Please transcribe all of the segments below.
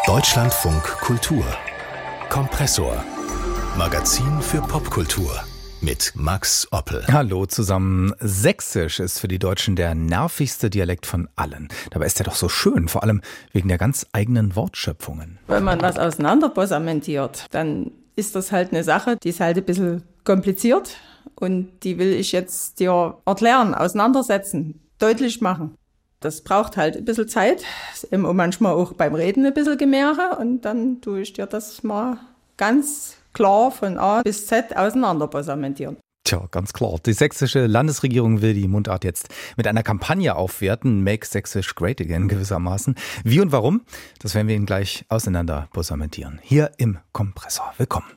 Deutschlandfunk Kultur Kompressor. Magazin für Popkultur mit Max Oppel. Hallo zusammen. Sächsisch ist für die Deutschen der nervigste Dialekt von allen. Dabei ist er doch so schön, vor allem wegen der ganz eigenen Wortschöpfungen. Wenn man was auseinanderpossamentiert, dann ist das halt eine Sache, die ist halt ein bisschen kompliziert und die will ich jetzt dir erklären, auseinandersetzen, deutlich machen. Das braucht halt ein bisschen Zeit, eben manchmal auch beim Reden ein bisschen Gemäre und dann tue ich dir das mal ganz klar von A bis Z auseinanderpossamentieren. Tja, ganz klar. Die sächsische Landesregierung will die Mundart jetzt mit einer Kampagne aufwerten, Make Sächsisch Great Again gewissermaßen. Wie und warum, das werden wir Ihnen gleich auseinanderpossamentieren. Hier im Kompressor. Willkommen.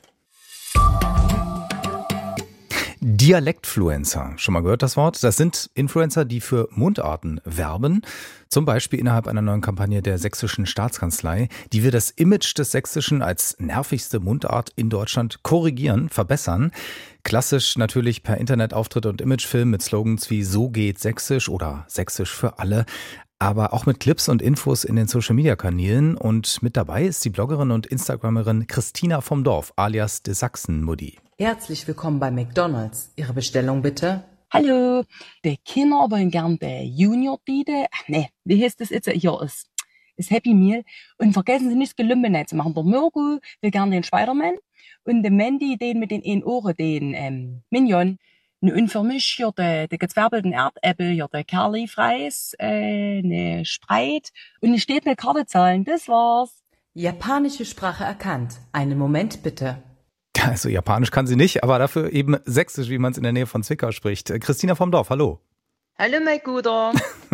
Dialektfluencer, schon mal gehört das Wort? Das sind Influencer, die für Mundarten werben. Zum Beispiel innerhalb einer neuen Kampagne der Sächsischen Staatskanzlei. Die will das Image des Sächsischen als nervigste Mundart in Deutschland korrigieren, verbessern. Klassisch natürlich per Internetauftritt und Imagefilm mit Slogans wie "So geht Sächsisch" oder "Sächsisch für alle". Aber auch mit Clips und Infos in den Social-Media-Kanälen. Und mit dabei ist die Bloggerin und Instagramerin Christina vom Dorf, alias de Sachsen-Mutti. Herzlich willkommen bei McDonald's. Ihre Bestellung bitte? Hallo, die Kinder wollen gern der Junior-Tide. Wie heißt das jetzt? Hier ist Happy Meal. Und vergessen Sie nicht, das Gelümbene zu machen. Der Mirko will gern den Spider-Man. Und der Mandy, den mit den einen Ohren, den Minion. Und für mich hier der gezwirbelten Erdäpfel, hier der Curly-Fries, ne Spreit und es steht eine Karte zahlen. Das war's. Japanische Sprache erkannt. Einen Moment bitte. Also Japanisch kann sie nicht, aber dafür eben Sächsisch, wie man es in der Nähe von Zwickau spricht. Christina vom Dorf, hallo. Hallo, mein Guter.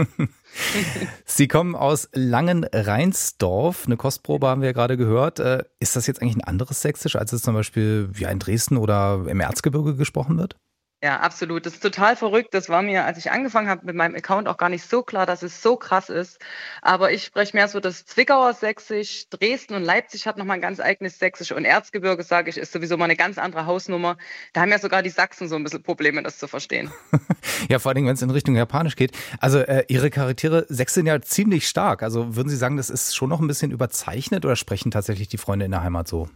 Sie kommen aus Langenreinsdorf. Eine Kostprobe haben wir ja gerade gehört. Ist das jetzt eigentlich ein anderes Sächsisch, als es zum Beispiel in Dresden oder im Erzgebirge gesprochen wird? Ja, absolut. Das ist total verrückt. Das war mir, als ich angefangen habe mit meinem Account, auch gar nicht so klar, dass es so krass ist. Aber ich spreche mehr so das Zwickauer Sächsisch. Dresden und Leipzig hat nochmal ein ganz eigenes Sächsisch. Und Erzgebirge, sage ich, ist sowieso mal eine ganz andere Hausnummer. Da haben ja sogar die Sachsen so ein bisschen Probleme, das zu verstehen. Ja, vor allem, wenn es in Richtung Japanisch geht. Also Ihre Charaktere sächseln ja ziemlich stark. Also würden Sie sagen, das ist schon noch ein bisschen überzeichnet oder sprechen tatsächlich die Freunde in der Heimat so?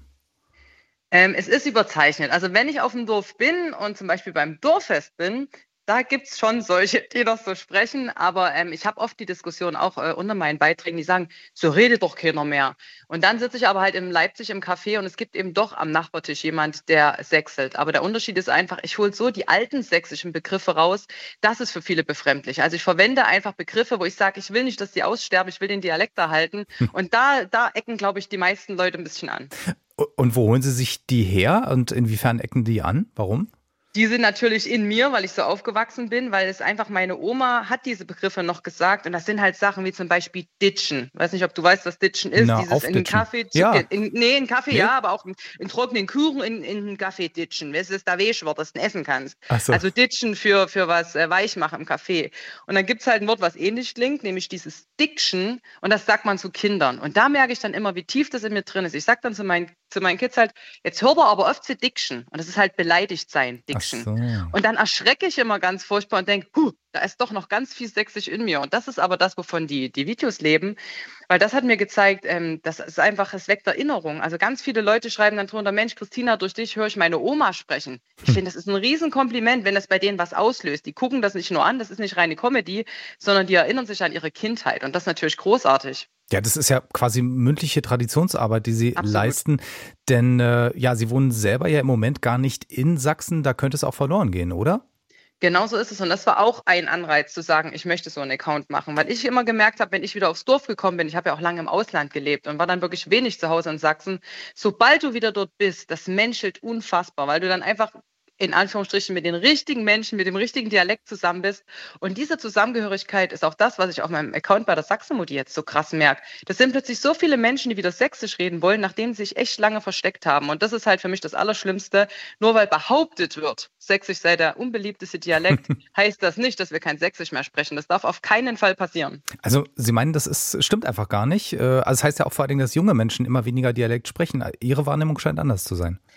Es ist überzeichnet. Also wenn ich auf dem Dorf bin und zum Beispiel beim Dorffest bin, da gibt's schon solche, die das so sprechen. Aber ich habe oft die Diskussion auch unter meinen Beiträgen, die sagen, so redet doch keiner mehr. Und dann sitze ich aber halt in Leipzig im Café und es gibt eben doch am Nachbartisch jemand, der sächselt. Aber der Unterschied ist einfach, ich hole so die alten sächsischen Begriffe raus. Das ist für viele befremdlich. Also ich verwende einfach Begriffe, wo ich sage, ich will nicht, dass die aussterben, ich will den Dialekt erhalten. Und da ecken, glaube ich, die meisten Leute ein bisschen an. Und wo holen Sie sich die her und inwiefern ecken die an? Warum? Die sind natürlich in mir, weil ich so aufgewachsen bin, weil es einfach meine Oma hat diese Begriffe noch gesagt und das sind halt Sachen wie zum Beispiel Ditchen. Weiß nicht, ob du weißt, was Ditchen ist. Na, dieses in den Kaffee, ja. in Kaffee, ja, aber auch in trockenen Kuchen in den Kaffee ditchen. Weißt du, dass da weich wird, dass du essen kannst. Ach so. Also ditchen für was weich machen im Kaffee. Und dann gibt's halt ein Wort, was ähnlich klingt, nämlich dieses Diction und das sagt man zu Kindern. Und da merke ich dann immer, wie tief das in mir drin ist. Ich sag dann zu meinen Kids halt, jetzt hört er aber oft zu Diction. Und das ist halt beleidigt sein, Diction. So. Und dann erschrecke ich immer ganz furchtbar und denke, da ist doch noch ganz viel Sächsisch in mir. Und das ist aber das, wovon die Videos leben. Weil das hat mir gezeigt, das ist einfach, es weckt Erinnerung. Also ganz viele Leute schreiben dann drunter, Mensch, Christina, durch dich höre ich meine Oma sprechen. Ich finde, das ist ein Riesenkompliment, wenn das bei denen was auslöst. Die gucken das nicht nur an, das ist nicht reine Comedy, sondern die erinnern sich an ihre Kindheit. Und das ist natürlich großartig. Ja, das ist ja quasi mündliche Traditionsarbeit, die Sie Absolut. leisten. Denn Sie wohnen selber ja im Moment gar nicht in Sachsen. Da könnte es auch verloren gehen, oder? Genau so ist es. Und das war auch ein Anreiz zu sagen, ich möchte so einen Account machen. Weil ich immer gemerkt habe, wenn ich wieder aufs Dorf gekommen bin, ich habe ja auch lange im Ausland gelebt und war dann wirklich wenig zu Hause in Sachsen, sobald du wieder dort bist, das menschelt unfassbar, weil du dann einfach in Anführungsstrichen mit den richtigen Menschen, mit dem richtigen Dialekt zusammen bist. Und diese Zusammengehörigkeit ist auch das, was ich auf meinem Account bei der Sachsen-Mutti jetzt so krass merke. Das sind plötzlich so viele Menschen, die wieder Sächsisch reden wollen, nachdem sie sich echt lange versteckt haben. Und das ist halt für mich das Allerschlimmste. Nur weil behauptet wird, Sächsisch sei der unbeliebteste Dialekt, heißt das nicht, dass wir kein Sächsisch mehr sprechen. Das darf auf keinen Fall passieren. Also Sie meinen, stimmt einfach gar nicht. Also das heißt ja auch vor allen Dingen, dass junge Menschen immer weniger Dialekt sprechen. Ihre Wahrnehmung scheint anders zu sein.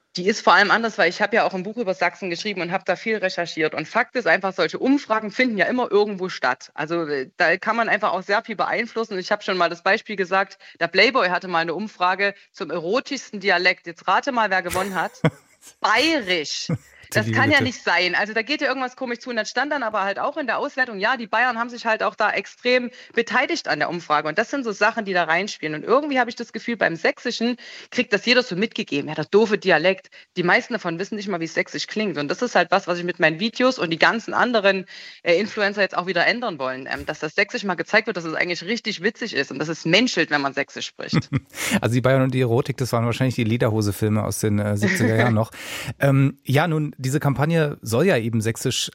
Die ist vor allem anders, weil ich habe ja auch ein Buch über Sachsen geschrieben und habe da viel recherchiert. Und Fakt ist einfach, solche Umfragen finden ja immer irgendwo statt. Also da kann man einfach auch sehr viel beeinflussen. Und ich habe schon mal das Beispiel gesagt, der Playboy hatte mal eine Umfrage zum erotischsten Dialekt. Jetzt rate mal, wer gewonnen hat. Bayerisch. Das kann ja nicht sein. Also da geht ja irgendwas komisch zu. Und das stand dann aber halt auch in der Auswertung, ja, die Bayern haben sich halt auch da extrem beteiligt an der Umfrage. Und das sind so Sachen, die da reinspielen. Und irgendwie habe ich das Gefühl, beim Sächsischen kriegt das jeder so mitgegeben. Ja, der doofe Dialekt. Die meisten davon wissen nicht mal, wie Sächsisch klingt. Und das ist halt was ich mit meinen Videos und die ganzen anderen Influencer jetzt auch wieder ändern wollen. Dass das Sächsisch mal gezeigt wird, dass es eigentlich richtig witzig ist und dass es menschelt, wenn man Sächsisch spricht. Also die Bayern und die Erotik, das waren wahrscheinlich die Lederhose-Filme aus den 70er Jahren noch. Ja, nun, diese Kampagne soll ja eben Sächsisch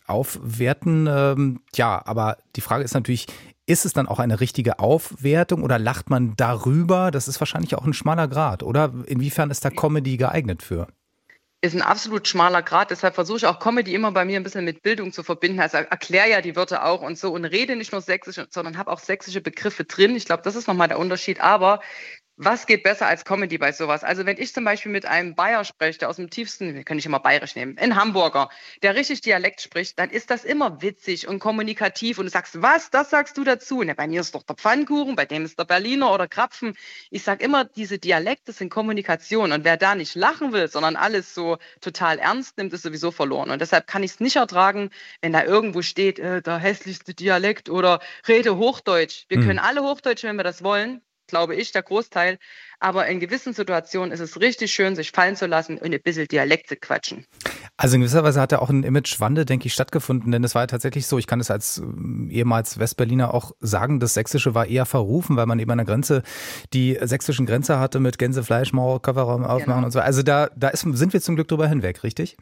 aufwerten. Ja, aber die Frage ist natürlich, ist es dann auch eine richtige Aufwertung oder lacht man darüber? Das ist wahrscheinlich auch ein schmaler Grat, oder? Inwiefern ist da Comedy geeignet für? Ist ein absolut schmaler Grat, deshalb versuche ich auch Comedy immer bei mir ein bisschen mit Bildung zu verbinden. Also erkläre ja die Wörter auch und so und rede nicht nur Sächsisch, sondern habe auch sächsische Begriffe drin. Ich glaube, das ist nochmal der Unterschied. Aber was geht besser als Comedy bei sowas? Also wenn ich zum Beispiel mit einem Bayer spreche, der aus dem tiefsten, kann ich immer bayerisch nehmen, ein Hamburger, der richtig Dialekt spricht, dann ist das immer witzig und kommunikativ und du sagst, was, das sagst du dazu? Ne, bei mir ist doch der Pfannkuchen, bei dem ist der Berliner oder Krapfen. Ich sage immer, diese Dialekte sind Kommunikation und wer da nicht lachen will, sondern alles so total ernst nimmt, ist sowieso verloren. Und deshalb kann ich es nicht ertragen, wenn da irgendwo steht, der hässlichste Dialekt oder rede Hochdeutsch. Wir können alle Hochdeutsch, wenn wir das wollen. Glaube ich, der Großteil. Aber in gewissen Situationen ist es richtig schön, sich fallen zu lassen und ein bisschen Dialekt zu quatschen. Also in gewisser Weise hat ja auch ein Imagewandel, denke ich, stattgefunden, denn es war ja tatsächlich so, ich kann es als ehemals Westberliner auch sagen, das Sächsische war eher verrufen, weil man eben an der Grenze die sächsischen Grenze hatte mit Gänsefleisch, Mauer, Kofferraum aufmachen und so. Also sind wir zum Glück drüber hinweg, richtig?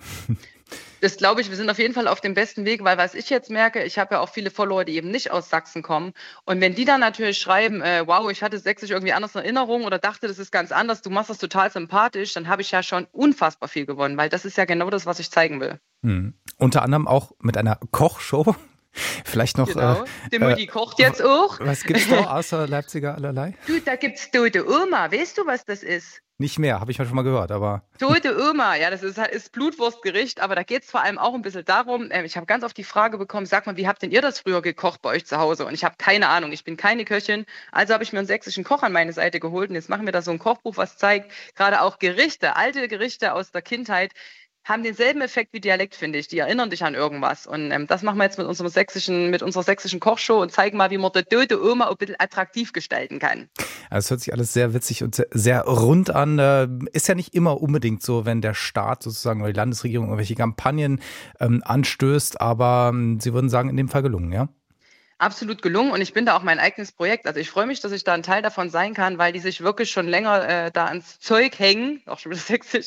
Das glaube ich, wir sind auf jeden Fall auf dem besten Weg, weil was ich jetzt merke, ich habe ja auch viele Follower, die eben nicht aus Sachsen kommen. Und wenn die dann natürlich schreiben, wow, ich hatte Sächsisch irgendwie anders in Erinnerung oder dachte, das ist ganz anders, du machst das total sympathisch, dann habe ich ja schon unfassbar viel gewonnen, weil das ist ja genau das, was ich zeigen will. Unter anderem auch mit einer Kochshow. Vielleicht noch. Genau. Die Mutti kocht jetzt auch. Was gibt's da außer Leipziger allerlei? Du, da gibt's Tote Oma. Weißt du, was das ist? Nicht mehr, habe ich schon mal gehört, aber. Tote Oma, ja, das ist Blutwurstgericht, aber da geht es vor allem auch ein bisschen darum, ich habe ganz oft die Frage bekommen, sag mal, wie habt denn ihr das früher gekocht bei euch zu Hause? Und ich habe keine Ahnung, ich bin keine Köchin, also habe ich mir einen sächsischen Koch an meine Seite geholt und jetzt machen wir da so ein Kochbuch, was zeigt, gerade auch Gerichte, alte Gerichte aus der Kindheit, haben denselben Effekt wie Dialekt, finde ich. Die erinnern dich an irgendwas. Und das machen wir jetzt mit unserer sächsischen Kochshow und zeigen mal, wie man die tote Oma ein bisschen attraktiv gestalten kann. Also es hört sich alles sehr witzig und sehr rund an. Ist ja nicht immer unbedingt so, wenn der Staat sozusagen oder die Landesregierung irgendwelche Kampagnen anstößt, aber Sie würden sagen, in dem Fall gelungen, ja? Absolut gelungen und ich bin da auch mein eigenes Projekt. Also ich freue mich, dass ich da ein Teil davon sein kann, weil die sich wirklich schon länger da ans Zeug hängen, auch schon wieder sächsisch,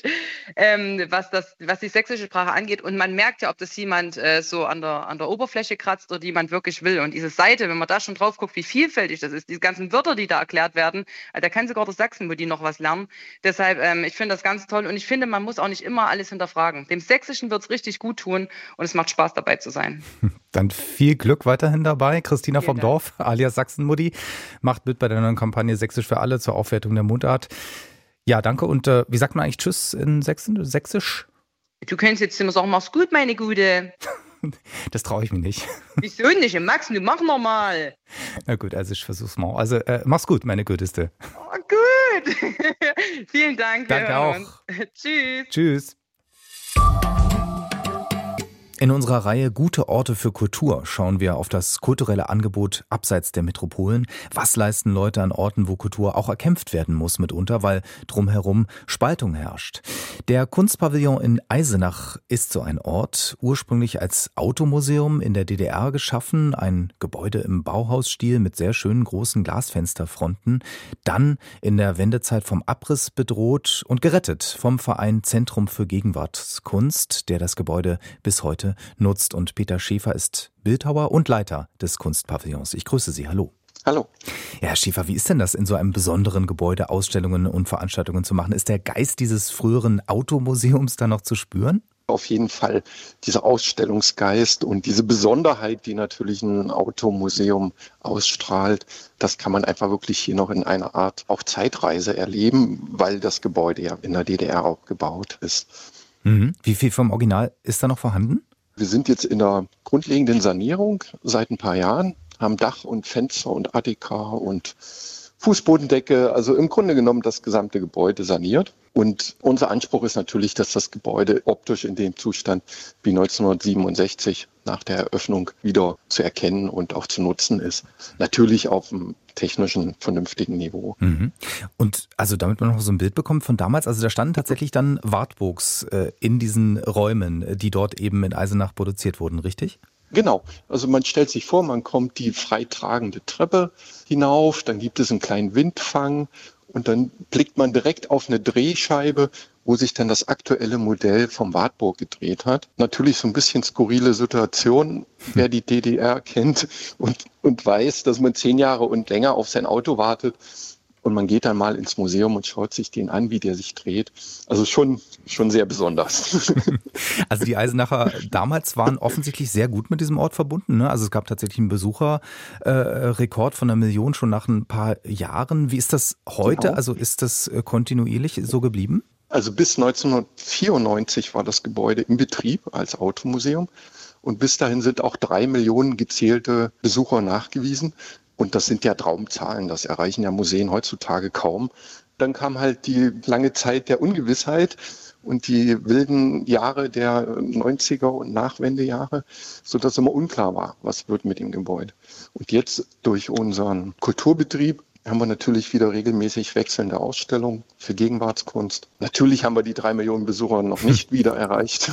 was die sächsische Sprache angeht. Und man merkt ja, ob das jemand so an der Oberfläche kratzt oder jemand wirklich will. Und diese Seite, wenn man da schon drauf guckt, wie vielfältig das ist, diese ganzen Wörter, die da erklärt werden, da kann sogar der Sachsen-Mutti noch was lernen. Deshalb, ich finde das ganz toll und ich finde, man muss auch nicht immer alles hinterfragen. Dem Sächsischen wird es richtig gut tun und es macht Spaß, dabei zu sein. Dann viel Glück weiterhin dabei. Christina vom Dorf, alias Sachsen-Mutti, macht mit bei der neuen Kampagne Sächsisch für alle zur Aufwertung der Mundart. Ja, danke. Und wie sagt man eigentlich Tschüss in Sächsisch? Du kannst jetzt immer sagen, mach's gut, meine Gute. Das traue ich mir nicht. Wieso nicht? Max, du mach noch mal. Na gut, also ich versuch's mal. Also mach's gut, meine Güteste. Oh, gut. Vielen Dank. Danke auch. Tschüss. Tschüss. In unserer Reihe Gute Orte für Kultur schauen wir auf das kulturelle Angebot abseits der Metropolen. Was leisten Leute an Orten, wo Kultur auch erkämpft werden muss mitunter, weil drumherum Spaltung herrscht? Der Kunstpavillon in Eisenach ist so ein Ort, ursprünglich als Automuseum in der DDR geschaffen, ein Gebäude im Bauhausstil mit sehr schönen großen Glasfensterfronten, dann in der Wendezeit vom Abriss bedroht und gerettet vom Verein Zentrum für Gegenwartskunst, der das Gebäude bis heute nutzt. Und Peter Schäfer ist Bildhauer und Leiter des Kunstpavillons. Ich grüße Sie. Hallo. Hallo. Ja, Herr Schäfer, wie ist denn das, in so einem besonderen Gebäude Ausstellungen und Veranstaltungen zu machen? Ist der Geist dieses früheren Automuseums da noch zu spüren? Auf jeden Fall dieser Ausstellungsgeist und diese Besonderheit, die natürlich ein Automuseum ausstrahlt, das kann man einfach wirklich hier noch in einer Art auch Zeitreise erleben, weil das Gebäude ja in der DDR auch gebaut ist. Mhm. Wie viel vom Original ist da noch vorhanden? Wir sind jetzt in der grundlegenden Sanierung seit ein paar Jahren, haben Dach und Fenster und ADK und Fußbodendecke, also im Grunde genommen das gesamte Gebäude saniert. Und unser Anspruch ist natürlich, dass das Gebäude optisch in dem Zustand wie 1967 nach der Eröffnung wieder zu erkennen und auch zu nutzen ist. Natürlich auf einem technischen, vernünftigen Niveau. Mhm. Und also damit man noch so ein Bild bekommt von damals, also da standen tatsächlich dann Wartburgs in diesen Räumen, die dort eben in Eisenach produziert wurden, richtig? Genau, also man stellt sich vor, man kommt die freitragende Treppe hinauf, dann gibt es einen kleinen Windfang und dann blickt man direkt auf eine Drehscheibe, wo sich dann das aktuelle Modell vom Wartburg gedreht hat. Natürlich so ein bisschen skurrile Situation, wer die DDR kennt und weiß, dass man 10 Jahre und länger auf sein Auto wartet. Und man geht dann mal ins Museum und schaut sich den an, wie der sich dreht. Also schon sehr besonders. Also die Eisenacher damals waren offensichtlich sehr gut mit diesem Ort verbunden, ne? Also es gab tatsächlich einen Besucherrekord von 1 Million schon nach ein paar Jahren. Wie ist das heute? Genau. Also ist das kontinuierlich so geblieben? Also bis 1994 war das Gebäude im Betrieb als Automuseum. Und bis dahin sind auch 3 Millionen gezählte Besucher nachgewiesen. Und das sind ja Traumzahlen, das erreichen ja Museen heutzutage kaum. Dann kam halt die lange Zeit der Ungewissheit und die wilden Jahre der 90er und Nachwendejahre, sodass immer unklar war, was wird mit dem Gebäude. Und jetzt durch unseren Kulturbetrieb haben wir natürlich wieder regelmäßig wechselnde Ausstellungen für Gegenwartskunst. Natürlich haben wir die 3 Millionen Besucher noch nicht wieder erreicht,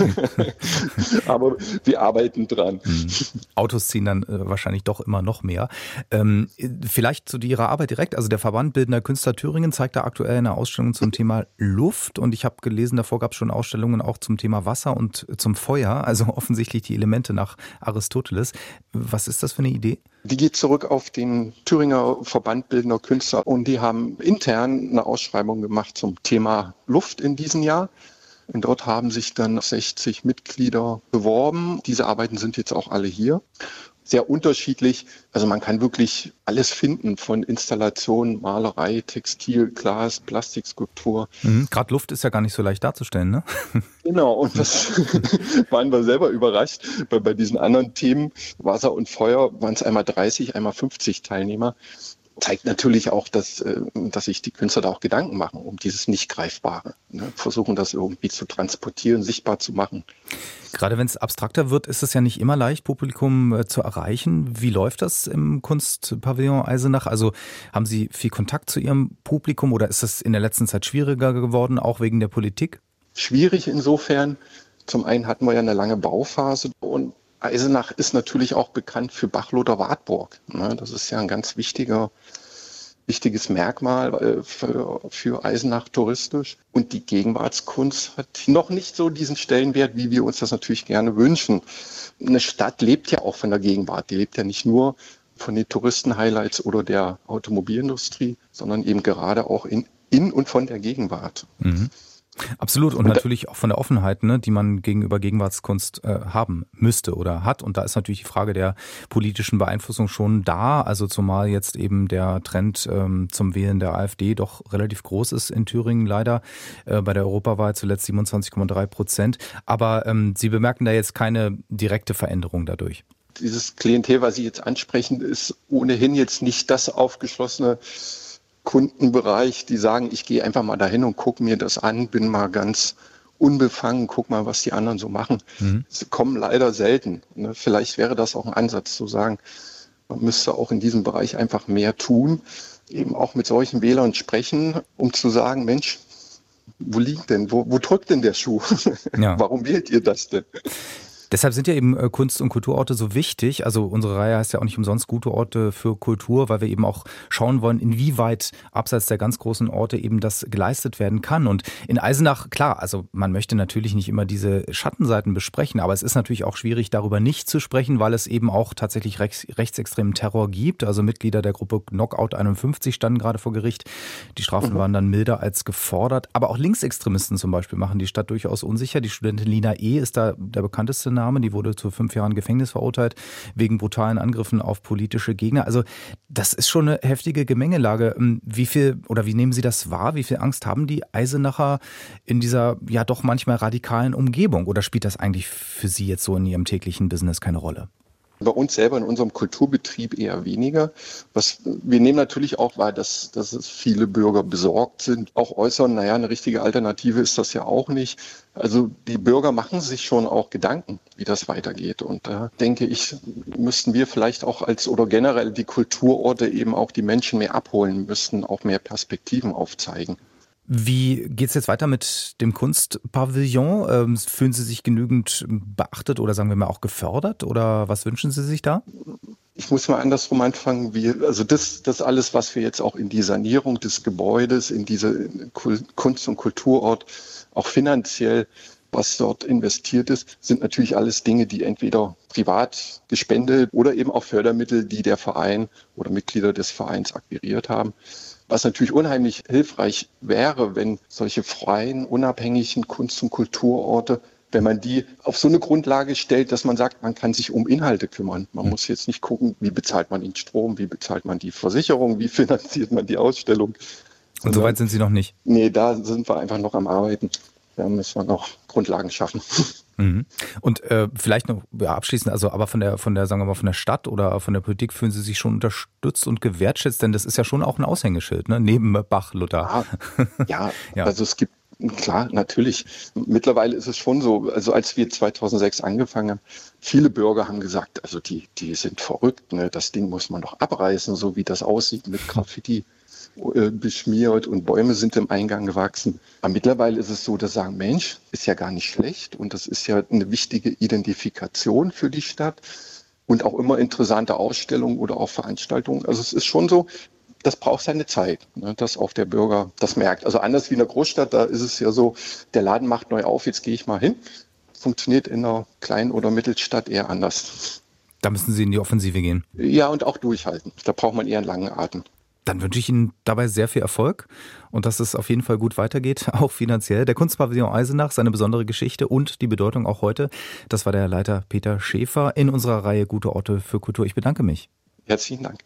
aber wir arbeiten dran. Autos ziehen dann wahrscheinlich doch immer noch mehr. Vielleicht zu Ihrer Arbeit direkt. Also der Verband Bildender Künstler Thüringen zeigt da aktuell eine Ausstellung zum Thema Luft und ich habe gelesen, davor gab es schon Ausstellungen auch zum Thema Wasser und zum Feuer, also offensichtlich die Elemente nach Aristoteles. Was ist das für eine Idee? Die geht zurück auf den Thüringer Verband Bildender Künstler und die haben intern eine Ausschreibung gemacht zum Thema Luft in diesem Jahr. Und dort haben sich dann 60 Mitglieder beworben. Diese Arbeiten sind jetzt auch alle hier. Sehr unterschiedlich. Also man kann wirklich alles finden von Installation, Malerei, Textil, Glas, Plastikskulptur. Gerade Luft ist ja gar nicht so leicht darzustellen, ne? Genau, und das waren wir selber überrascht. Weil bei diesen anderen Themen, Wasser und Feuer, waren es einmal 30, einmal 50 Teilnehmer. Zeigt natürlich auch, dass sich die Künstler da auch Gedanken machen um dieses Nicht-Greifbare. Ne? Versuchen das irgendwie zu transportieren, sichtbar zu machen. Gerade wenn es abstrakter wird, ist es ja nicht immer leicht, Publikum zu erreichen. Wie läuft das im Kunstpavillon Eisenach? Also haben Sie viel Kontakt zu Ihrem Publikum oder ist es in der letzten Zeit schwieriger geworden, auch wegen der Politik? Schwierig insofern. Zum einen hatten wir ja eine lange Bauphase und Eisenach ist natürlich auch bekannt für Bachloder Wartburg. Das ist ja ein ganz wichtiges Merkmal für Eisenach touristisch. Und die Gegenwartskunst hat noch nicht so diesen Stellenwert, wie wir uns das natürlich gerne wünschen. Eine Stadt lebt ja auch von der Gegenwart. Die lebt ja nicht nur von den Touristen-Highlights oder der Automobilindustrie, sondern eben gerade auch in und von der Gegenwart. Mhm. Absolut und natürlich auch von der Offenheit, ne, die man gegenüber Gegenwartskunst haben müsste oder hat. Und da ist natürlich die Frage der politischen Beeinflussung schon da. Also zumal jetzt eben der Trend zum Wählen der AfD doch relativ groß ist in Thüringen leider. Bei der Europawahl zuletzt 27,3%. Aber Sie bemerken da jetzt keine direkte Veränderung dadurch. Dieses Klientel, was Sie jetzt ansprechen, ist ohnehin jetzt nicht das aufgeschlossene Kundenbereich, die sagen, ich gehe einfach mal dahin und gucke mir das an, bin mal ganz unbefangen, guck mal, was die anderen so machen. Sie kommen leider selten. Ne? Vielleicht wäre das auch ein Ansatz zu sagen, man müsste auch in diesem Bereich einfach mehr tun, eben auch mit solchen Wählern sprechen, um zu sagen, Mensch, wo liegt denn, wo drückt denn der Schuh? Ja. Warum wählt ihr das denn? Deshalb sind ja eben Kunst- und Kulturorte so wichtig. Also unsere Reihe heißt ja auch nicht umsonst gute Orte für Kultur, weil wir eben auch schauen wollen, inwieweit abseits der ganz großen Orte eben das geleistet werden kann. Und in Eisenach, klar, also man möchte natürlich nicht immer diese Schattenseiten besprechen, aber es ist natürlich auch schwierig, darüber nicht zu sprechen, weil es eben auch tatsächlich rechtsextremen Terror gibt. Also Mitglieder der Gruppe Knockout 51 standen gerade vor Gericht. Die Strafen waren dann milder als gefordert. Aber auch Linksextremisten zum Beispiel machen die Stadt durchaus unsicher. Die Studentin Lina E. ist da der bekannteste Name. Die wurde zu 5 Jahren Gefängnis verurteilt wegen brutalen Angriffen auf politische Gegner. Also das ist schon eine heftige Gemengelage. Wie nehmen Sie das wahr? Wie viel Angst haben die Eisenacher in dieser ja doch manchmal radikalen Umgebung? Oder spielt das eigentlich für Sie jetzt so in Ihrem täglichen Business keine Rolle? Bei uns selber in unserem Kulturbetrieb eher weniger. Wir nehmen natürlich auch wahr, dass es viele Bürger besorgt sind, auch äußern, eine richtige Alternative ist das ja auch nicht. Also die Bürger machen sich schon auch Gedanken, wie das weitergeht. Und da denke ich, müssten wir vielleicht auch oder generell die Kulturorte eben auch die Menschen mehr abholen müssten, auch mehr Perspektiven aufzeigen. Wie geht es jetzt weiter mit dem Kunstpavillon? Fühlen Sie sich genügend beachtet oder sagen wir mal auch gefördert? Oder was wünschen Sie sich da? Ich muss mal andersrum anfangen. Das alles, was wir jetzt auch in die Sanierung des Gebäudes, in diese Kunst- und Kulturort, auch finanziell, was dort investiert ist, sind natürlich alles Dinge, die entweder privat gespendet oder eben auch Fördermittel, die der Verein oder Mitglieder des Vereins akquiriert haben. Was natürlich unheimlich hilfreich wäre, wenn solche freien, unabhängigen Kunst- und Kulturorte, wenn man die auf so eine Grundlage stellt, dass man sagt, man kann sich um Inhalte kümmern. Man muss jetzt nicht gucken, wie bezahlt man den Strom, wie bezahlt man die Versicherung, wie finanziert man die Ausstellung. Und so weit sind Sie noch nicht? Nee, da sind wir einfach noch am Arbeiten. Da müssen wir noch Grundlagen schaffen. Und vielleicht noch abschließend, also aber von der sagen wir mal von der Stadt oder von der Politik fühlen Sie sich schon unterstützt und gewertschätzt, denn das ist ja schon auch ein Aushängeschild, ne? Neben Bach, Luther. Ja, also es gibt, klar, natürlich. Mittlerweile ist es schon so, also als wir 2006 angefangen haben, viele Bürger haben gesagt, also die sind verrückt, ne? Das Ding muss man doch abreißen, so wie das aussieht mit Graffiti beschmiert und Bäume sind im Eingang gewachsen. Aber mittlerweile ist es so, dass sagen, Mensch, ist ja gar nicht schlecht und das ist ja eine wichtige Identifikation für die Stadt und auch immer interessante Ausstellungen oder auch Veranstaltungen. Also es ist schon so, das braucht seine Zeit, ne, dass auch der Bürger das merkt. Also anders wie in der Großstadt, da ist es ja so, der Laden macht neu auf, jetzt gehe ich mal hin. Funktioniert in einer kleinen oder Mittelstadt eher anders. Da müssen Sie in die Offensive gehen. Ja, und auch durchhalten. Da braucht man eher einen langen Atem. Dann wünsche ich Ihnen dabei sehr viel Erfolg und dass es auf jeden Fall gut weitergeht, auch finanziell. Der Kunstpavillon Eisenach, seine besondere Geschichte und die Bedeutung auch heute. Das war der Leiter Peter Schäfer in unserer Reihe Gute Orte für Kultur. Ich bedanke mich. Herzlichen Dank.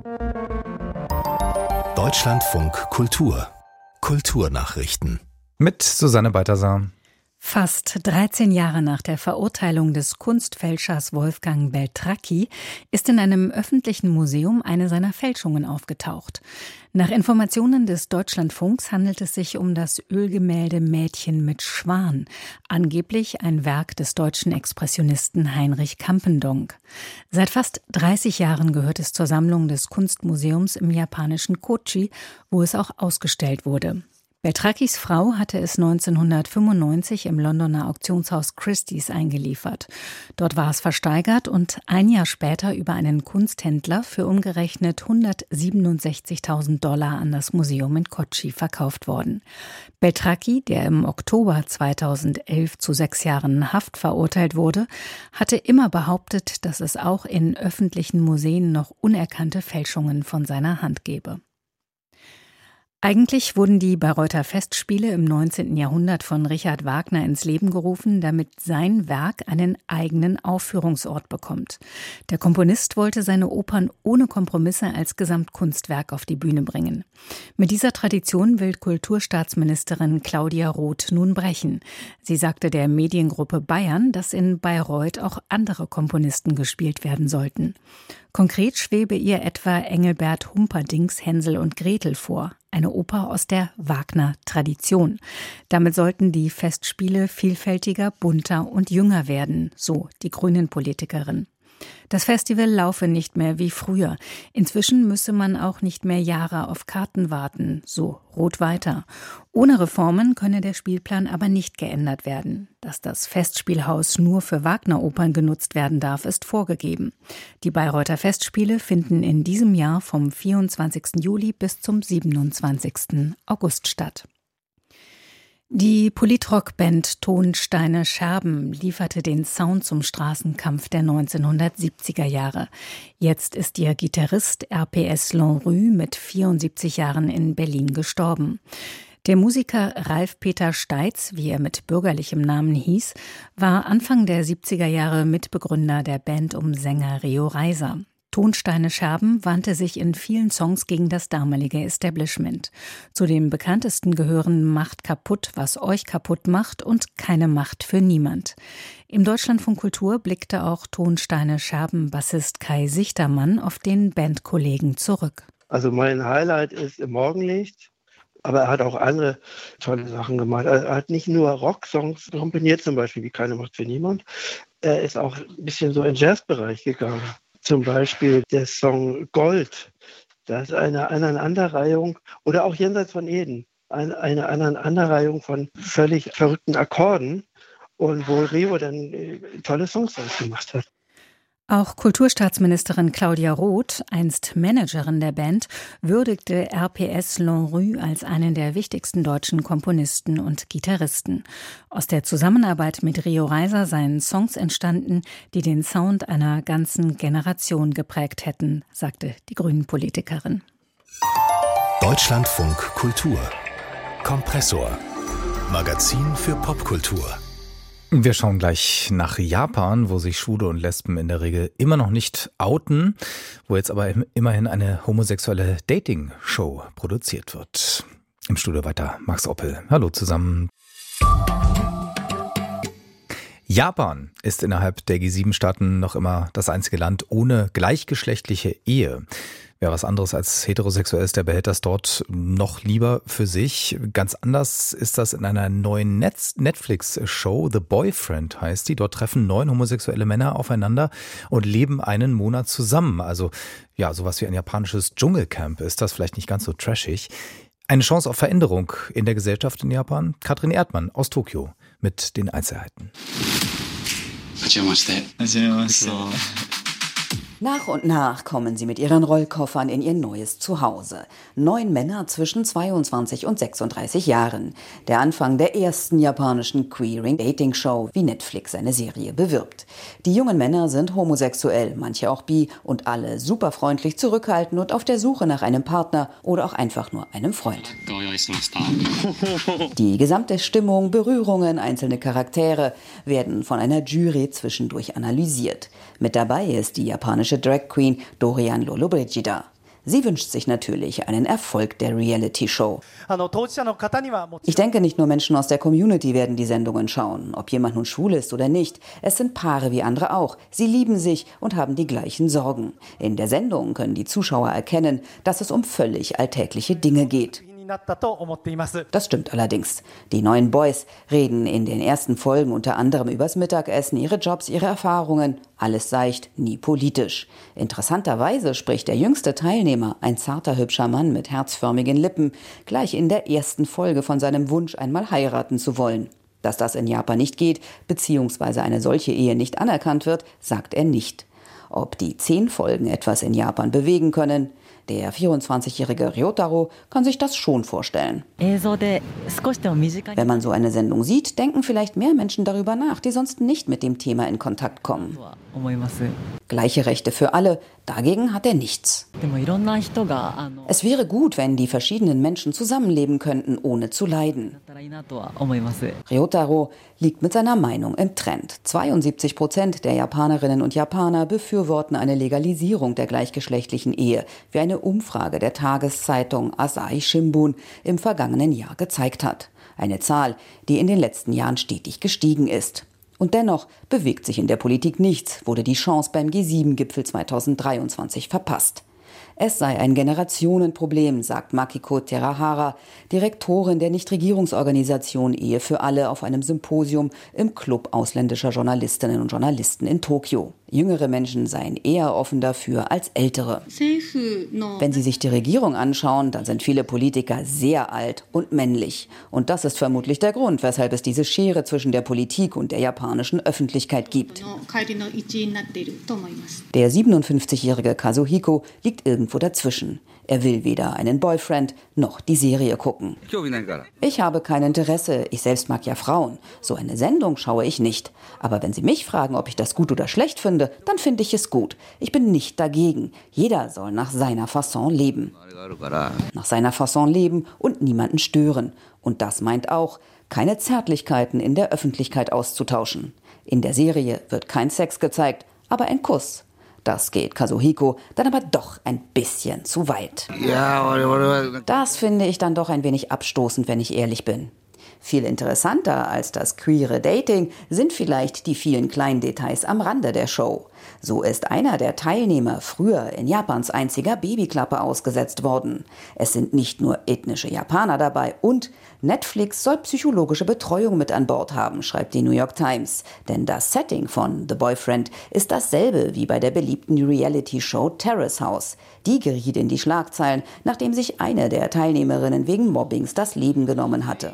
Deutschlandfunk Kultur. Kulturnachrichten. Mit Susanne Balthasar. Fast 13 Jahre nach der Verurteilung des Kunstfälschers Wolfgang Beltracchi ist in einem öffentlichen Museum eine seiner Fälschungen aufgetaucht. Nach Informationen des Deutschlandfunks handelt es sich um das Ölgemälde Mädchen mit Schwan, angeblich ein Werk des deutschen Expressionisten Heinrich Campendonck. Seit fast 30 Jahren gehört es zur Sammlung des Kunstmuseums im japanischen Kochi, wo es auch ausgestellt wurde. Beltracchis Frau hatte es 1995 im Londoner Auktionshaus Christie's eingeliefert. Dort war es versteigert und ein Jahr später über einen Kunsthändler für umgerechnet $167.000 an das Museum in Kochi verkauft worden. Beltracchi, der im Oktober 2011 zu 6 Jahren Haft verurteilt wurde, hatte immer behauptet, dass es auch in öffentlichen Museen noch unerkannte Fälschungen von seiner Hand gebe. Eigentlich wurden die Bayreuther Festspiele im 19. Jahrhundert von Richard Wagner ins Leben gerufen, damit sein Werk einen eigenen Aufführungsort bekommt. Der Komponist wollte seine Opern ohne Kompromisse als Gesamtkunstwerk auf die Bühne bringen. Mit dieser Tradition will Kulturstaatsministerin Claudia Roth nun brechen. Sie sagte der Mediengruppe Bayern, dass in Bayreuth auch andere Komponisten gespielt werden sollten. Konkret schwebe ihr etwa Engelbert Humperdincks Hänsel und Gretel vor, eine Oper aus der Wagner-Tradition. Damit sollten die Festspiele vielfältiger, bunter und jünger werden, so die Grünen-Politikerin. Das Festival laufe nicht mehr wie früher. Inzwischen müsse man auch nicht mehr Jahre auf Karten warten, so Roth weiter. Ohne Reformen könne der Spielplan aber nicht geändert werden. Dass das Festspielhaus nur für Wagner-Opern genutzt werden darf, ist vorgegeben. Die Bayreuther Festspiele finden in diesem Jahr vom 24. Juli bis zum 27. August statt. Die Politrock-Band Tonsteine Scherben lieferte den Sound zum Straßenkampf der 1970er Jahre. Jetzt ist ihr Gitarrist RPS Lanrue mit 74 Jahren in Berlin gestorben. Der Musiker Ralf-Peter Steitz, wie er mit bürgerlichem Namen hieß, war Anfang der 70er Jahre Mitbegründer der Band um Sänger Rio Reiser. Tonsteine Scherben wandte sich in vielen Songs gegen das damalige Establishment. Zu den bekanntesten gehören Macht kaputt, was euch kaputt macht und Keine Macht für niemand. Im Deutschlandfunk Kultur blickte auch Tonsteine Scherben-Bassist Kai Sichtermann auf den Bandkollegen zurück. Also mein Highlight ist Im Morgenlicht, aber er hat auch andere tolle Sachen gemacht. Er hat nicht nur Rocksongs komponiert, zum Beispiel wie Keine Macht für niemand. Er ist auch ein bisschen so in den Jazzbereich gegangen. Zum Beispiel der Song Gold, das ist eine Aneinanderreihung, oder auch Jenseits von Eden, eine Aneinanderreihung von völlig verrückten Akkorden, und wo Rio dann tolle Songs daraus gemacht hat. Auch Kulturstaatsministerin Claudia Roth, einst Managerin der Band, würdigte RPS Lanrue als einen der wichtigsten deutschen Komponisten und Gitarristen. Aus der Zusammenarbeit mit Rio Reiser seien Songs entstanden, die den Sound einer ganzen Generation geprägt hätten, sagte die Grünen-Politikerin. Deutschlandfunk Kultur. Kompressor. Magazin für Popkultur. Wir schauen gleich nach Japan, wo sich Schwule und Lesben in der Regel immer noch nicht outen, wo jetzt aber immerhin eine homosexuelle Dating-Show produziert wird. Im Studio weiter Max Oppel. Hallo zusammen. Japan ist innerhalb der G7-Staaten noch immer das einzige Land ohne gleichgeschlechtliche Ehe. Wer was anderes als heterosexuell ist, der behält das dort noch lieber für sich. Ganz anders ist das in einer neuen Netflix-Show. The Boyfriend heißt die. Dort treffen 9 homosexuelle Männer aufeinander und leben einen Monat zusammen. Also ja, sowas wie ein japanisches Dschungelcamp ist das, vielleicht nicht ganz so trashig. Eine Chance auf Veränderung in der Gesellschaft in Japan. Katrin Erdmann aus Tokio mit den Einzelheiten. Nach und nach kommen sie mit ihren Rollkoffern in ihr neues Zuhause. 9 Männer zwischen 22 und 36 Jahren. Der Anfang der ersten japanischen Queering-Dating-Show, wie Netflix seine Serie bewirbt. Die jungen Männer sind homosexuell, manche auch bi und alle super freundlich, zurückhaltend und auf der Suche nach einem Partner oder auch einfach nur einem Freund. Die gesamte Stimmung, Berührungen, einzelne Charaktere werden von einer Jury zwischendurch analysiert. Mit dabei ist die japanische Drag Queen Dorian Lollobrigida. Sie wünscht sich natürlich einen Erfolg der Reality-Show. Ich denke, nicht nur Menschen aus der Community werden die Sendungen schauen, ob jemand nun schwul ist oder nicht. Es sind Paare wie andere auch. Sie lieben sich und haben die gleichen Sorgen. In der Sendung können die Zuschauer erkennen, dass es um völlig alltägliche Dinge geht. Das stimmt allerdings. Die 9 Boys reden in den ersten Folgen unter anderem übers Mittagessen, ihre Jobs, ihre Erfahrungen. Alles seicht, nie politisch. Interessanterweise spricht der jüngste Teilnehmer, ein zarter, hübscher Mann mit herzförmigen Lippen, gleich in der ersten Folge von seinem Wunsch, einmal heiraten zu wollen. Dass das in Japan nicht geht, beziehungsweise eine solche Ehe nicht anerkannt wird, sagt er nicht. Ob die 10 Folgen etwas in Japan bewegen können? Der 24-jährige Ryotaro kann sich das schon vorstellen. Wenn man so eine Sendung sieht, denken vielleicht mehr Menschen darüber nach, die sonst nicht mit dem Thema in Kontakt kommen. Gleiche Rechte für alle, dagegen hat er nichts. Es wäre gut, wenn die verschiedenen Menschen zusammenleben könnten, ohne zu leiden. Ryotaro liegt mit seiner Meinung im Trend. 72% der Japanerinnen und Japaner befürworten eine Legalisierung der gleichgeschlechtlichen Ehe, wie eine Umfrage der Tageszeitung Asahi Shimbun im vergangenen Jahr gezeigt hat. Eine Zahl, die in den letzten Jahren stetig gestiegen ist. Und dennoch bewegt sich in der Politik nichts, wurde die Chance beim G7-Gipfel 2023 verpasst. Es sei ein Generationenproblem, sagt Makiko Terahara, Direktorin der Nichtregierungsorganisation Ehe für alle, auf einem Symposium im Club ausländischer Journalistinnen und Journalisten in Tokio. Jüngere Menschen seien eher offen dafür als ältere. Wenn Sie sich die Regierung anschauen, dann sind viele Politiker sehr alt und männlich. Und das ist vermutlich der Grund, weshalb es diese Schere zwischen der Politik und der japanischen Öffentlichkeit gibt. Der 57-jährige Kazuhiko liegt irgendwo dazwischen. Er will weder einen Boyfriend noch die Serie gucken. Ich habe kein Interesse, ich selbst mag ja Frauen. So eine Sendung schaue ich nicht. Aber wenn Sie mich fragen, ob ich das gut oder schlecht finde, dann finde ich es gut. Ich bin nicht dagegen. Jeder soll nach seiner Fasson leben. Nach seiner Fasson leben und niemanden stören. Und das meint auch, keine Zärtlichkeiten in der Öffentlichkeit auszutauschen. In der Serie wird kein Sex gezeigt, aber ein Kuss. Das geht Kazuhiko dann aber doch ein bisschen zu weit. Das finde ich dann doch ein wenig abstoßend, wenn ich ehrlich bin. Viel interessanter als das queere Dating sind vielleicht die vielen kleinen Details am Rande der Show. So ist einer der Teilnehmer früher in Japans einziger Babyklappe ausgesetzt worden. Es sind nicht nur ethnische Japaner dabei und Netflix soll psychologische Betreuung mit an Bord haben, schreibt die New York Times. Denn das Setting von The Boyfriend ist dasselbe wie bei der beliebten Reality-Show Terrace House. Die geriet in die Schlagzeilen, nachdem sich eine der Teilnehmerinnen wegen Mobbings das Leben genommen hatte.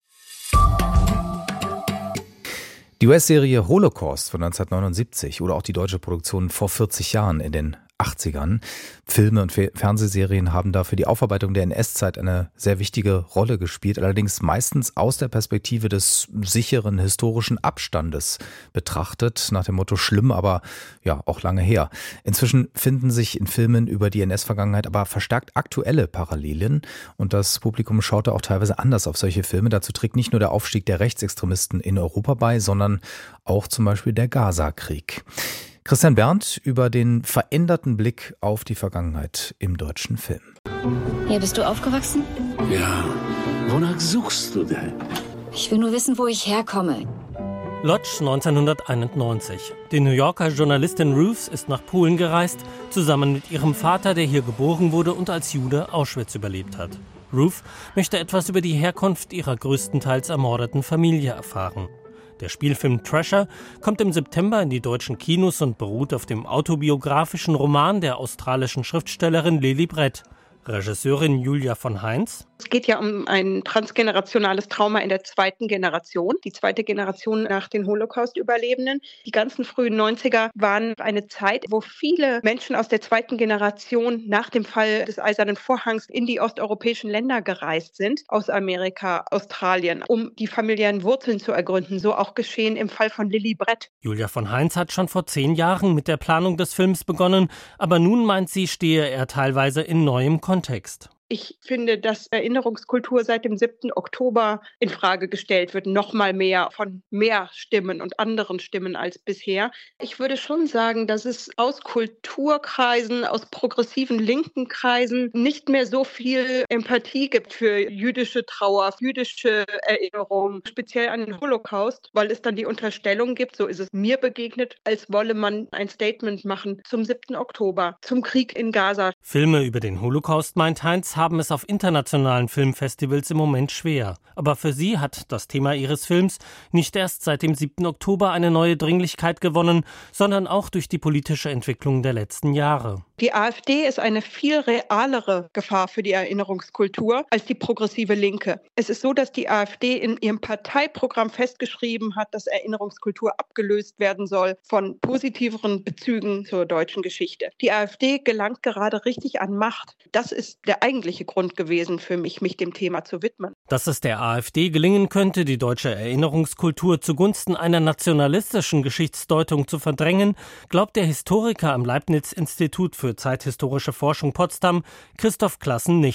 Die US-Serie Holocaust von 1979 oder auch die deutsche Produktion vor 40 Jahren in den 80ern. Filme und Fernsehserien haben da für die Aufarbeitung der NS-Zeit eine sehr wichtige Rolle gespielt, allerdings meistens aus der Perspektive des sicheren historischen Abstandes betrachtet, nach dem Motto schlimm, aber ja auch lange her. Inzwischen finden sich in Filmen über die NS-Vergangenheit aber verstärkt aktuelle Parallelen und das Publikum schaute auch teilweise anders auf solche Filme. Dazu trägt nicht nur der Aufstieg der Rechtsextremisten in Europa bei, sondern auch zum Beispiel der Gaza-Krieg. Christian Berndt über den veränderten Blick auf die Vergangenheit im deutschen Film. Hier bist du aufgewachsen? Ja. Wonach suchst du denn? Ich will nur wissen, wo ich herkomme. Lodz 1991. Die New Yorker Journalistin Ruth ist nach Polen gereist, zusammen mit ihrem Vater, der hier geboren wurde und als Jude Auschwitz überlebt hat. Ruth möchte etwas über die Herkunft ihrer größtenteils ermordeten Familie erfahren. Der Spielfilm Treasure kommt im September in die deutschen Kinos und beruht auf dem autobiografischen Roman der australischen Schriftstellerin Lili Brett. Regisseurin Julia von Heinz. Es geht ja um ein transgenerationales Trauma in der zweiten Generation, die zweite Generation nach den Holocaust-Überlebenden. Die ganzen frühen 90er waren eine Zeit, wo viele Menschen aus der zweiten Generation nach dem Fall des Eisernen Vorhangs in die osteuropäischen Länder gereist sind, aus Amerika, Australien, um die familiären Wurzeln zu ergründen. So auch geschehen im Fall von Lili Brett. Julia von Heinz hat schon vor 10 Jahren mit der Planung des Films begonnen, aber nun meint sie, stehe er teilweise in neuem Kontext. Ich finde, dass Erinnerungskultur seit dem 7. Oktober in Frage gestellt wird, noch mal mehr von mehr Stimmen und anderen Stimmen als bisher. Ich würde schon sagen, dass es aus Kulturkreisen, aus progressiven linken Kreisen nicht mehr so viel Empathie gibt für jüdische Trauer, jüdische Erinnerung, speziell an den Holocaust, weil es dann die Unterstellung gibt, so ist es mir begegnet, als wolle man ein Statement machen zum 7. Oktober, zum Krieg in Gaza. Filme über den Holocaust, meint Heinz, haben es auf internationalen Filmfestivals im Moment schwer. Aber für sie hat das Thema ihres Films nicht erst seit dem 7. Oktober eine neue Dringlichkeit gewonnen, sondern auch durch die politische Entwicklung der letzten Jahre. Die AfD ist eine viel realere Gefahr für die Erinnerungskultur als die progressive Linke. Es ist so, dass die AfD in ihrem Parteiprogramm festgeschrieben hat, dass Erinnerungskultur abgelöst werden soll von positiveren Bezügen zur deutschen Geschichte. Die AfD gelangt gerade richtig an Macht. Das ist der eigentliche Grund gewesen für mich dem Thema zu widmen. Dass es der AfD gelingen könnte, die deutsche Erinnerungskultur zugunsten einer nationalistischen Geschichtsdeutung zu verdrängen, glaubt der Historiker am Leibniz-Institut für zeithistorische Forschung Potsdam, Christoph Klassen, nicht.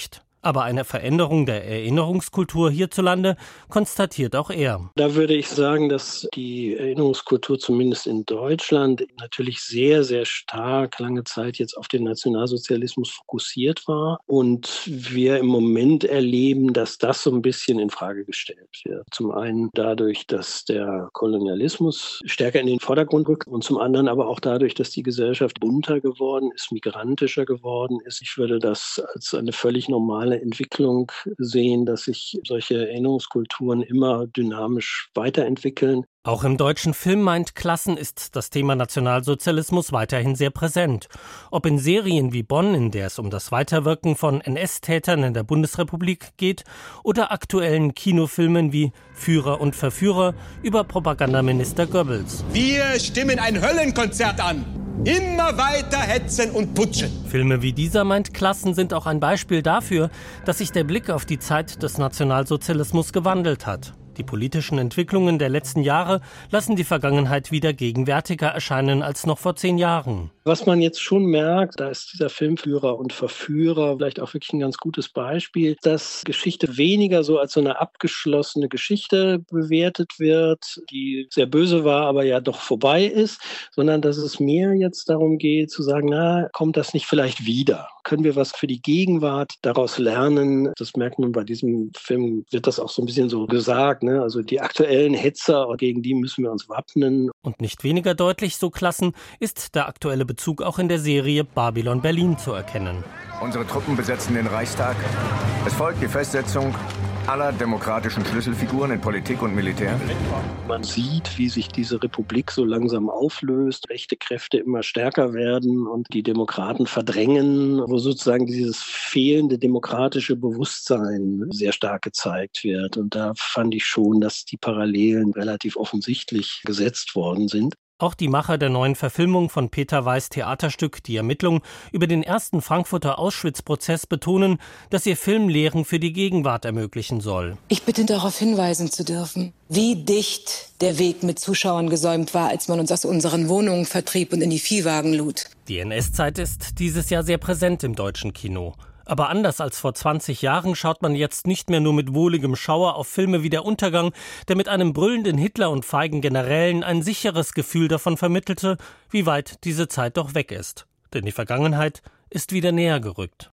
Aber eine Veränderung der Erinnerungskultur hierzulande konstatiert auch er. Da würde ich sagen, dass die Erinnerungskultur zumindest in Deutschland natürlich sehr, sehr stark lange Zeit jetzt auf den Nationalsozialismus fokussiert war. Und wir im Moment erleben, dass das so ein bisschen in Frage gestellt wird. Zum einen dadurch, dass der Kolonialismus stärker in den Vordergrund rückt und zum anderen aber auch dadurch, dass die Gesellschaft bunter geworden ist, migrantischer geworden ist. Ich würde das als eine völlig normale Entwicklung sehen, dass sich solche Erinnerungskulturen immer dynamisch weiterentwickeln. Auch im deutschen Film Meint Klassen ist das Thema Nationalsozialismus weiterhin sehr präsent. Ob in Serien wie Bonn, in der es um das Weiterwirken von NS-Tätern in der Bundesrepublik geht, oder aktuellen Kinofilmen wie Führer und Verführer über Propagandaminister Goebbels. Wir stimmen ein Höllenkonzert an. Immer weiter hetzen und putschen. Filme wie dieser Meint Klassen sind auch ein Beispiel dafür, dass sich der Blick auf die Zeit des Nationalsozialismus gewandelt hat. Die politischen Entwicklungen der letzten Jahre lassen die Vergangenheit wieder gegenwärtiger erscheinen als noch vor 10 Jahren. Was man jetzt schon merkt, da ist dieser Film Führer und Verführer vielleicht auch wirklich ein ganz gutes Beispiel, dass Geschichte weniger so als so eine abgeschlossene Geschichte bewertet wird, die sehr böse war, aber ja doch vorbei ist, sondern dass es mehr jetzt darum geht zu sagen, na, kommt das nicht vielleicht wieder? Können wir was für die Gegenwart daraus lernen? Das merkt man bei diesem Film, wird das auch so ein bisschen so gesagt, ne? Also die aktuellen Hetzer, gegen die müssen wir uns wappnen. Und nicht weniger deutlich, so Klassen, ist der aktuelle Bezug auch in der Serie Babylon Berlin zu erkennen. Unsere Truppen besetzen den Reichstag. Es folgt die Festsetzung aller demokratischen Schlüsselfiguren in Politik und Militär. Man sieht, wie sich diese Republik so langsam auflöst, rechte Kräfte immer stärker werden und die Demokraten verdrängen, wo sozusagen dieses fehlende demokratische Bewusstsein sehr stark gezeigt wird. Und da fand ich schon, dass die Parallelen relativ offensichtlich gesetzt worden sind. Auch die Macher der neuen Verfilmung von Peter Weiß' Theaterstück Die Ermittlung über den ersten Frankfurter Auschwitz-Prozess betonen, dass ihr Film Lehren für die Gegenwart ermöglichen soll. Ich bitte darauf hinweisen zu dürfen, wie dicht der Weg mit Zuschauern gesäumt war, als man uns aus unseren Wohnungen vertrieb und in die Viehwagen lud. Die NS-Zeit ist dieses Jahr sehr präsent im deutschen Kino. Aber anders als vor 20 Jahren schaut man jetzt nicht mehr nur mit wohligem Schauer auf Filme wie Der Untergang, der mit einem brüllenden Hitler und feigen Generälen ein sicheres Gefühl davon vermittelte, wie weit diese Zeit doch weg ist. Denn die Vergangenheit ist wieder näher gerückt.